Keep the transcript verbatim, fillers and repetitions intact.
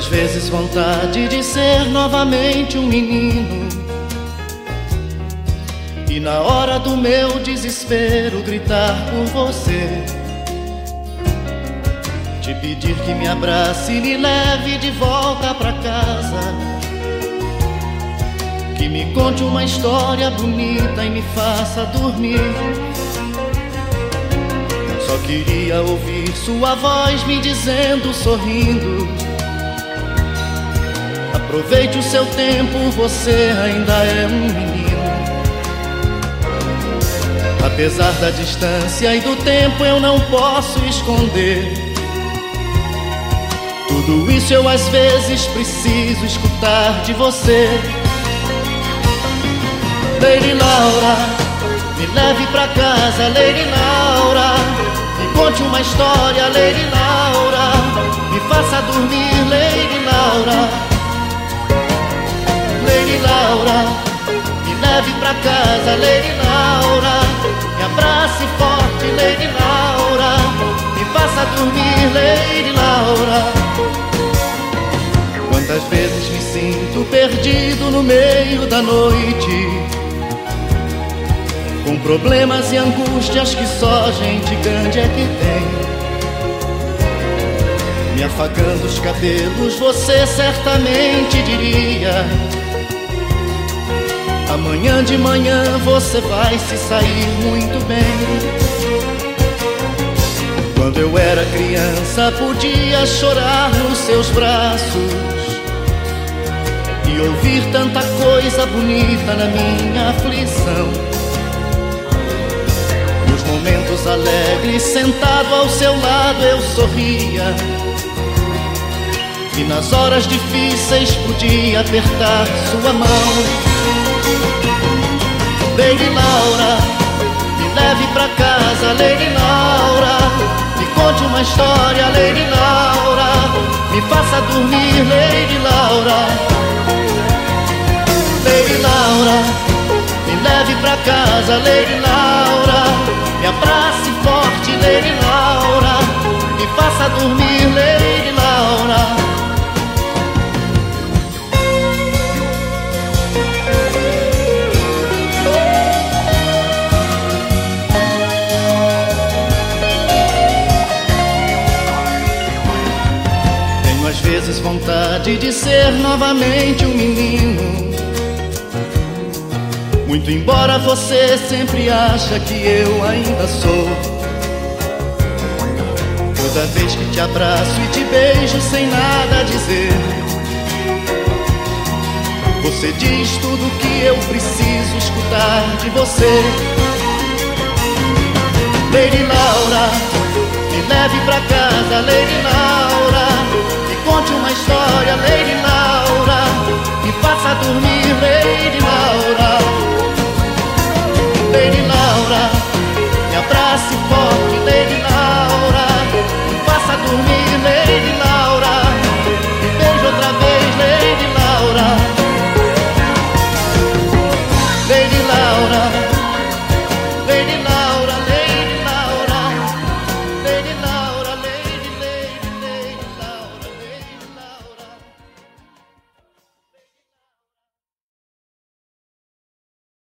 Quantas vezes vontade de ser novamente um menino, e na hora do meu desespero gritar por você, te pedir que me abrace e me leve de volta pra casa, que me conte uma história bonita e me faça dormir. Só queria ouvir sua voz me dizendo, sorrindo: aproveite o seu tempo, você ainda é um menino. Apesar da distância e do tempo, eu não posso esconder. Tudo isso eu às vezes preciso escutar de você. Lady Laura, me leve pra casa, Lady Laura. Me conte uma história, Lady Laura. Me faça dormir, Lady Laura. Lady Laura, me leve pra casa, Lady Laura. Me abrace forte, Lady Laura. Me faça dormir, Lady Laura. Quantas vezes me sinto perdido no meio da noite, com problemas e angústias que só gente grande é que tem. Me afagando os cabelos, você certamente diria: amanhã de manhã você vai se sair muito bem. Quando eu era criança podia chorar nos seus braços e ouvir tanta coisa bonita na minha aflição. Nos momentos alegres, sentado ao seu lado, eu sorria, e nas horas difíceis podia apertar sua mão. Lady Laura, me leve pra casa, Lady Laura. Me conte uma história, Lady Laura. Me faça dormir, Lady Laura. Lady Laura, me leve pra casa, Lady Laura. Me abrace forte, Lady Laura. Me faça dormir, Lady Laura. Às vezes vontade de ser novamente um menino, muito embora você sempre acha que eu ainda sou. Toda vez que te abraço e te beijo sem nada a dizer, você diz tudo que eu preciso escutar de você. Lady Laura, me leve pra casa, Lady Laura. Conte uma história, Lady Laura.